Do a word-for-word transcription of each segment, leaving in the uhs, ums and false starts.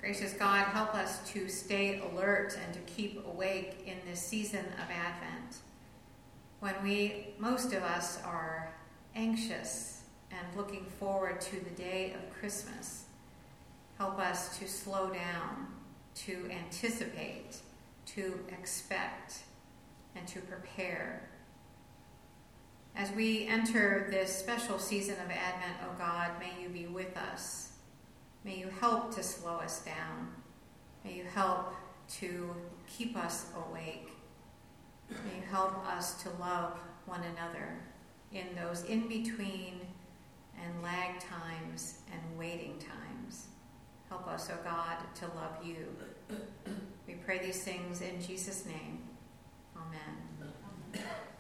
Gracious God, help us to stay alert and to keep awake in this season of Advent, when we, most of us, are anxious and looking forward to the day of Christmas. Help us to slow down, to anticipate, to expect, and to prepare. As we enter this special season of Advent, O God, may you be with us. May you help to slow us down. May you help to keep us awake. May you help us to love one another in those in-between and lag times and waiting times. Help us, O God, to love you. We pray these things in Jesus' name. Amen.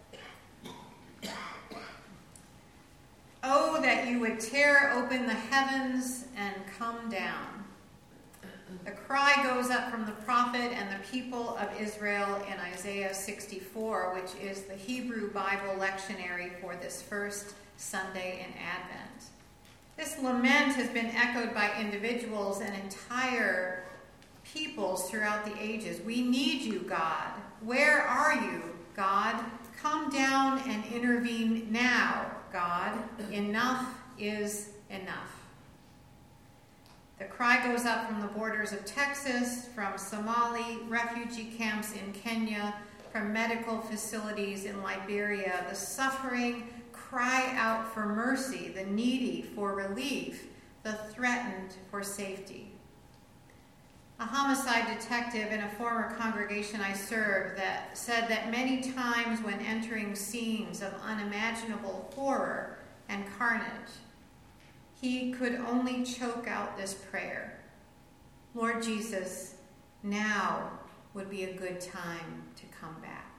Oh, that you would tear open the heavens and come down. The cry goes up from the prophet and the people of Israel in Isaiah sixty-four, which is the Hebrew Bible lectionary for this first Sunday in Advent. This lament has been echoed by individuals and entire peoples throughout the ages. We need you, God. Where are you, God? Come down and intervene now, God. Enough is enough. The cry goes up from the borders of Texas, from Somali refugee camps in Kenya, from medical facilities in Liberia. The suffering cry out for mercy, the needy for relief, the threatened for safety. A homicide detective in a former congregation I served that said that many times when entering scenes of unimaginable horror and carnage, he could only choke out this prayer: Lord Jesus, now would be a good time to come back.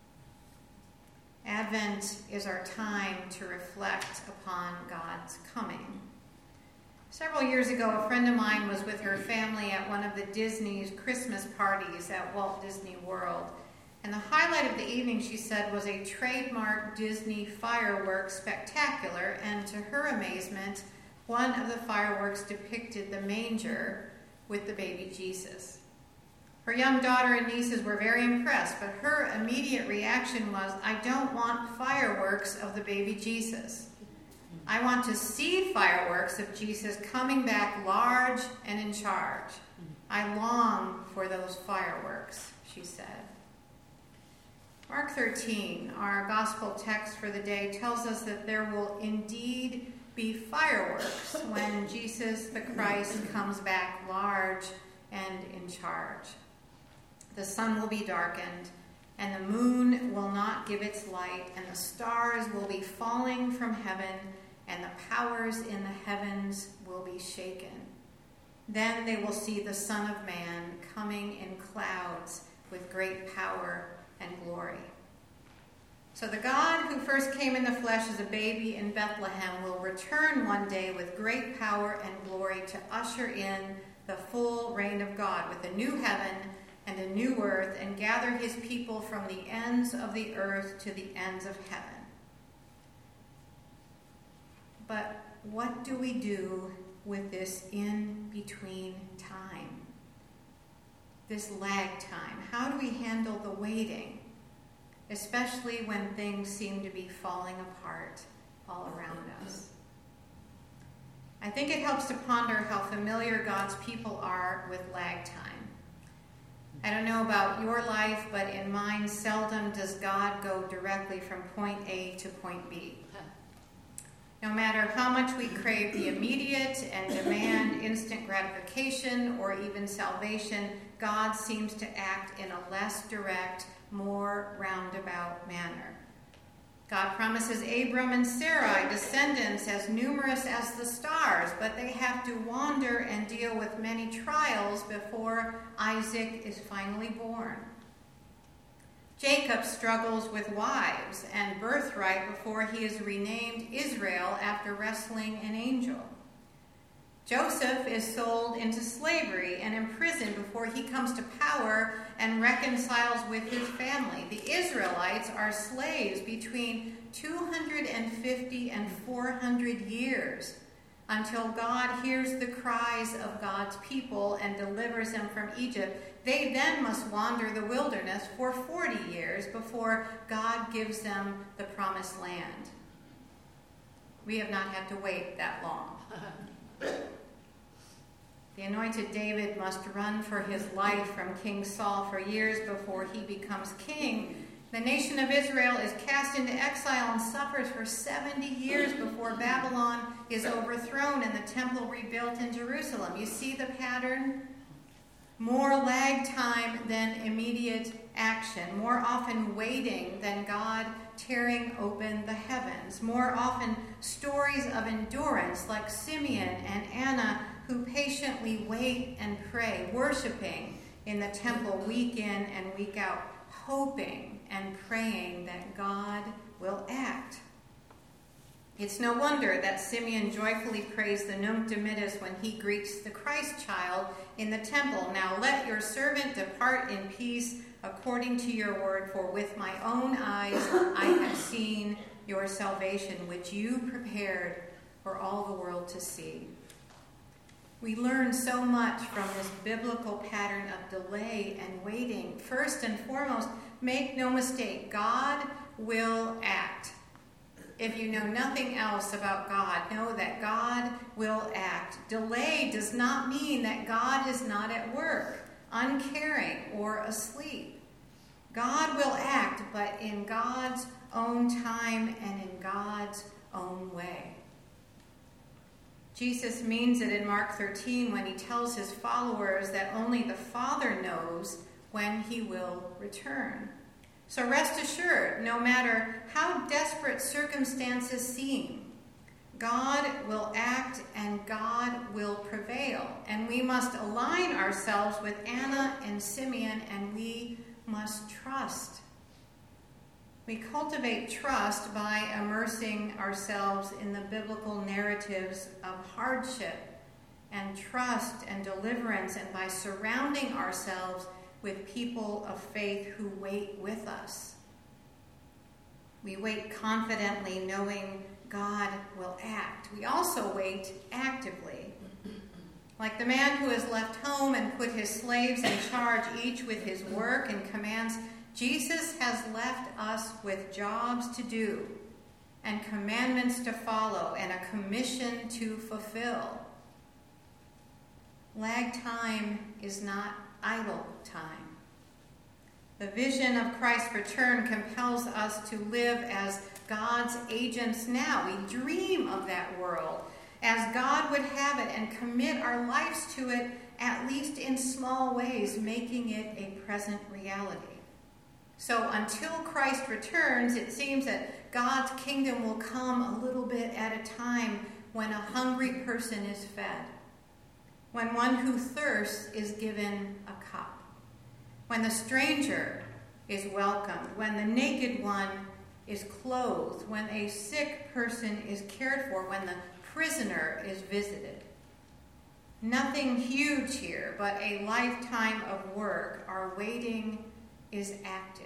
Advent is our time to reflect upon God's coming. Several years ago, a friend of mine was with her family at one of the Disney's Christmas parties at Walt Disney World. And the highlight of the evening, she said, was a trademark Disney fireworks spectacular. And to her amazement, one of the fireworks depicted the manger with the baby Jesus. Her young daughter and nieces were very impressed, but her immediate reaction was, I don't want fireworks of the baby Jesus. I want to see fireworks of Jesus coming back large and in charge. I long for those fireworks, she said. Mark thirteen, our gospel text for the day, tells us that there will indeed be fireworks when Jesus the Christ comes back large and in charge. The sun will be darkened, and the moon will not give its light, and the stars will be falling from heaven, and the powers in the heavens will be shaken. Then they will see the Son of Man coming in clouds with great power and glory. So the God who first came in the flesh as a baby in Bethlehem will return one day with great power and glory to usher in the full reign of God with a new heaven and a new earth, and gather his people from the ends of the earth to the ends of heaven. But what do we do with this in-between time? This lag time? How do we handle the waiting, especially when things seem to be falling apart all around us? I think it helps to ponder how familiar God's people are with lag time. I don't know about your life, but in mine, seldom does God go directly from point A to point B. No matter how much we crave the immediate and demand instant gratification or even salvation, God seems to act in a less direct, more roundabout manner. God promises Abram and Sarai descendants as numerous as the stars, but they have to wander and deal with many trials before Isaac is finally born. Jacob struggles with wives and birthright before he is renamed Israel after wrestling an angel. Joseph is sold into slavery and imprisoned before he comes to power and reconciles with his family. The Israelites are slaves between two hundred fifty and four hundred years until God hears the cries of God's people and delivers them from Egypt. They then must wander the wilderness for forty years before God gives them the promised land. We have not had to wait that long. The anointed David must run for his life from King Saul for years before he becomes king. The nation of Israel is cast into exile and suffers for seventy years before Babylon is overthrown and the temple rebuilt in Jerusalem. You see the pattern? More lag time than immediate action. More often waiting than God tearing open the heavens. More often stories of endurance like Simeon and Anna, who patiently wait and pray, worshiping in the temple week in and week out, hoping and praying that God will act. It's no wonder that Simeon joyfully prays the Nunc Dimittis when he greets the Christ child in the temple. Now let your servant depart in peace according to your word, for with my own eyes I have seen your salvation, which you prepared for all the world to see. We learn so much from this biblical pattern of delay and waiting. First and foremost, make no mistake, God will act. If you know nothing else about God, know that God will act. Delay does not mean that God is not at work, uncaring, or asleep. God will act, but in God's own time and in God's own way. Jesus means it in Mark thirteen when he tells his followers that only the Father knows when he will return. So rest assured, no matter how desperate circumstances seem, God will act and God will prevail. And we must align ourselves with Anna and Simeon, and we must trust. We cultivate trust by immersing ourselves in the biblical narratives of hardship and trust and deliverance, and by surrounding ourselves with people of faith who wait with us. We wait confidently, knowing God will act. We also wait actively. Like the man who has left home and put his slaves in charge, each with his work and commands, Jesus has left us with jobs to do and commandments to follow and a commission to fulfill. Lag time is not idle time. The vision of Christ's return compels us to live as God's agents now. We dream of that world as God would have it and commit our lives to it, at least in small ways, making it a present reality. So until Christ returns, it seems that God's kingdom will come a little bit at a time when a hungry person is fed, when one who thirsts is given a cup, when the stranger is welcomed, when the naked one is clothed, when a sick person is cared for, when the prisoner is visited. Nothing huge here, but a lifetime of work. Our waiting is active.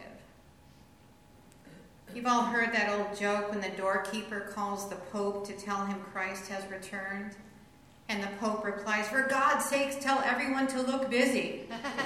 You've all heard that old joke when the doorkeeper calls the Pope to tell him Christ has returned. And the Pope replies, "For God's sakes, tell everyone to look busy."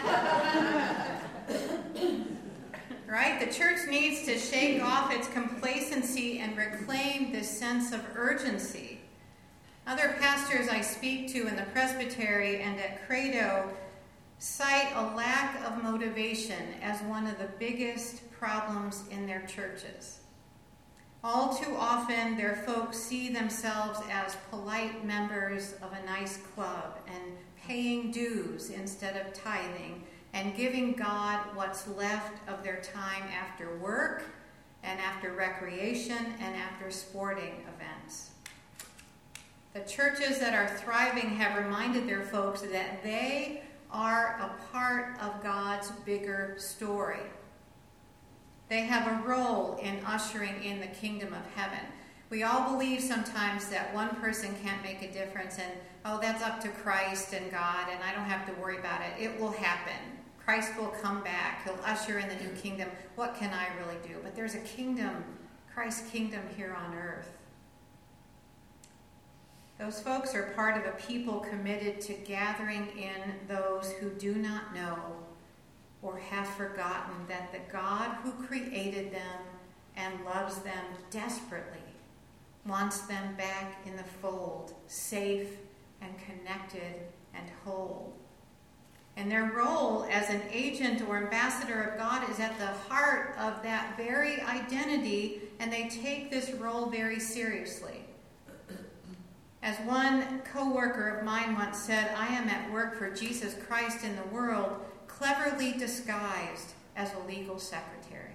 Right? The church needs to shake off its complacency and reclaim this sense of urgency. Other pastors I speak to in the presbytery and at Credo cite a lack of motivation as one of the biggest problems in their churches. All too often, their folks see themselves as polite members of a nice club and paying dues instead of tithing and giving God what's left of their time after work and after recreation and after sporting events. The churches that are thriving have reminded their folks that they are a part of God's bigger story. They have a role in ushering in the kingdom of heaven. We all believe sometimes that one person can't make a difference and, oh, that's up to Christ and God and I don't have to worry about it. It will happen. Christ will come back. He'll usher in the new kingdom. What can I really do? But there's a kingdom, Christ's kingdom here on earth. Those folks are part of a people committed to gathering in those who do not know or have forgotten that the God who created them and loves them desperately wants them back in the fold, safe and connected and whole. And their role as an agent or ambassador of God is at the heart of that very identity, and they take this role very seriously. As one co-worker of mine once said, I am at work for Jesus Christ in the world, cleverly disguised as a legal secretary.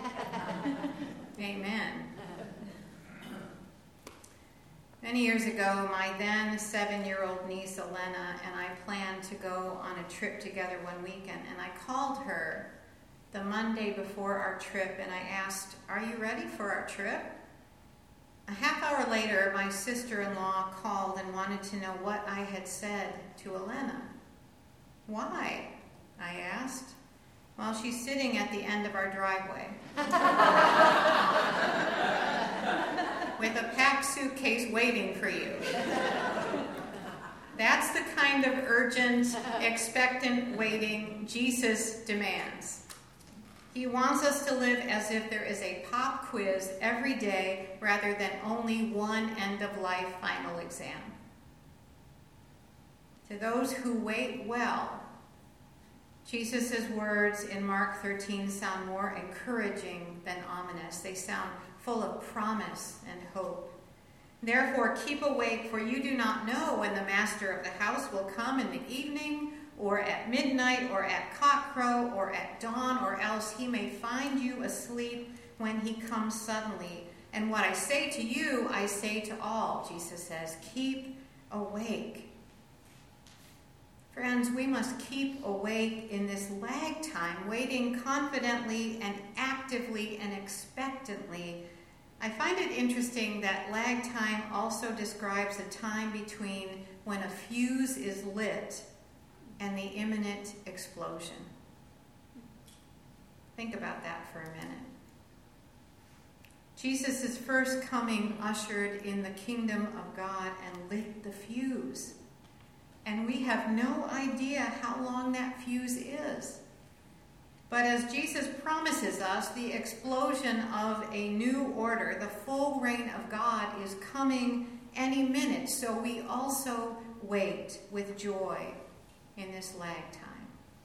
Amen. Many years ago, my then seven-year-old niece, Elena, and I planned to go on a trip together one weekend, and I called her the Monday before our trip, and I asked, are you ready for our trip? A half hour later, my sister-in-law called and wanted to know what I had said to Elena. Why? I asked. Well, she's sitting at the end of our driveway with a packed suitcase waiting for you. That's the kind of urgent, expectant waiting Jesus demands. He wants us to live as if there is a pop quiz every day rather than only one end-of-life final exam. To those who wait well, Jesus' words in Mark thirteen sound more encouraging than ominous. They sound full of promise and hope. Therefore, keep awake, for you do not know when the master of the house will come in the evening, or at midnight, or at cockcrow, or at dawn, or else he may find you asleep when he comes suddenly. And what I say to you, I say to all, Jesus says, keep awake. Friends, we must keep awake in this lag time, waiting confidently and actively and expectantly. I find it interesting that lag time also describes a time between when a fuse is lit and the imminent explosion. Think about that for a minute. Jesus' first coming ushered in the kingdom of God and lit the fuse. And we have no idea how long that fuse is. But as Jesus promises us, the explosion of a new order, the full reign of God, is coming any minute. So we also wait with joy in this lag time.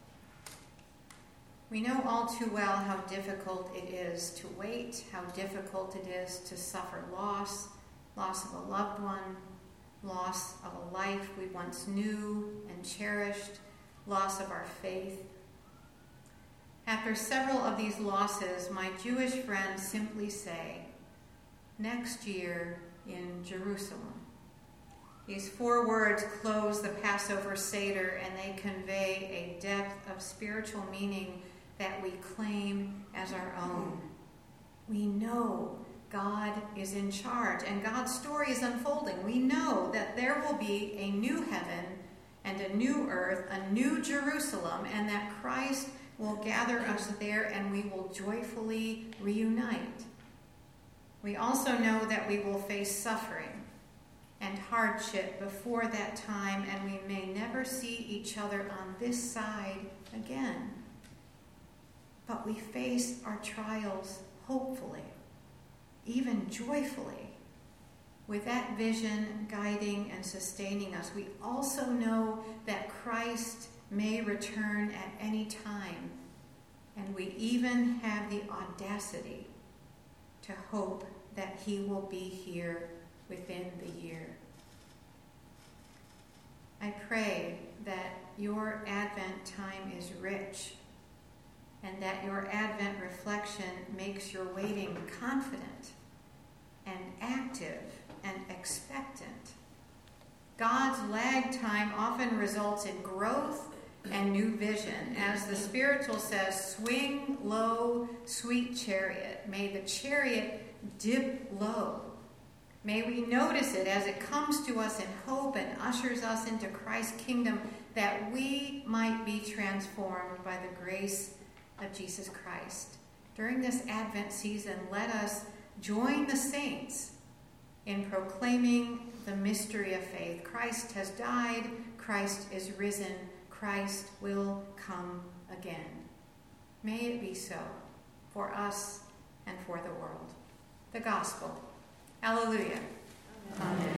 We know all too well how difficult it is to wait, how difficult it is to suffer loss, loss of a loved one, loss of a life we once knew and cherished, loss of our faith. After several of these losses, my Jewish friends simply say, next year in Jerusalem. These four words close the Passover Seder, and they convey a depth of spiritual meaning that we claim as our own. We know God is in charge, and God's story is unfolding. We know that there will be a new heaven and a new earth, a new Jerusalem, and that Christ will gather us there and we will joyfully reunite. We also know that we will face suffering and hardship before that time, and we may never see each other on this side again. But we face our trials hopefully, even joyfully, with that vision guiding and sustaining us. We also know that Christ may return at any time, and we even have the audacity to hope that he will be here within the year. I pray that your Advent time is rich, and that your Advent reflection makes your waiting confident and active and expectant. God's lag time often results in growth and new vision. As the spiritual says, swing low, sweet chariot. May the chariot dip low. May we notice it as it comes to us in hope and ushers us into Christ's kingdom, that we might be transformed by the grace of Jesus Christ. During this Advent season, let us join the saints in proclaiming the mystery of faith. Christ has died, Christ is risen, Christ will come again. May it be so for us and for the world. The Gospel. Alleluia. Amen.